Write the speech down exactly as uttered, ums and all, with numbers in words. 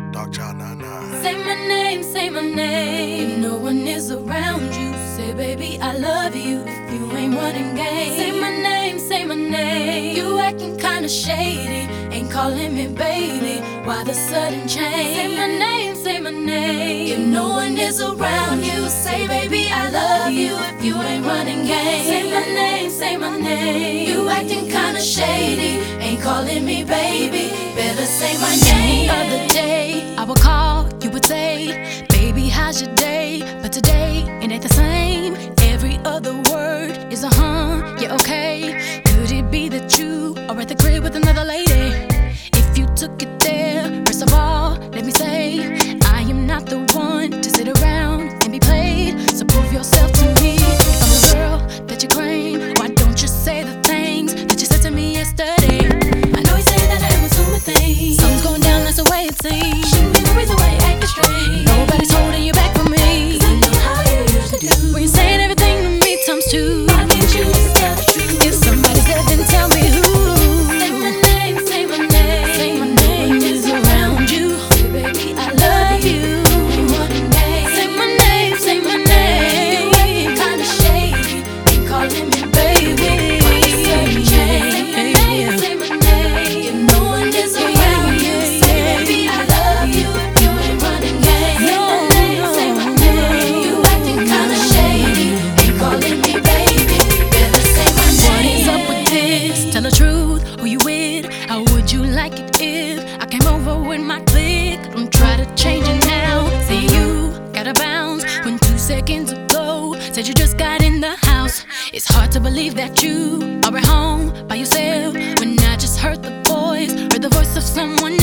Dark Child nine nine. Say my name, say my name. If no one is around you, say baby I love you. If you ain't running game, say my name, say my name. You acting kinda shady, ain't calling me baby. Why the sudden change? Say my name, say my name. If no one is around you, say baby I love you. If you ain't running game, say my name, say my name. You acting kinda shady, ain't calling me baby. Better say my name. The other day I would call, you would say, baby how's your day? But today it ain't the same. Every other word is a huh, yeah okay. Could it be that you are at the crib with another lady? If you took it there, first of all, let me say I am not the one to sit around and be played. So prove yourself to me. If I'm the girl that you claim, why don't you say the things that you said to me yesterday? I know you say that I am assuming things. Something's going down, that's the way it seems. Shouldn't be the reason why you're acting strange. Nobody's holding you back from me. 'Cause I know how you used to do. When you're saying everything to me times two. Why can't you just tell the truth? If somebody's dead, then tell me who. Say my name, say my name. Say my name is around you. Say baby I love you. Ain't running game. Say my name, say my name. You acting kinda shady, ain't calling me baby. Why you sudden change? Say my name, say my name. If no one is around you, say baby I love you. If you ain't running game. Say my name, say my name. You acting kinda shady, ain't calling me baby. Better say my name. What is up with this? Tell the truth, who you with? How would you like it if I came over with my clique? Don't try to change it now. Say you gotta bounce when two seconds ago said you just got in the house. It's hard to believe that you are at home by yourself when I just heard the voice, heard the voice of someone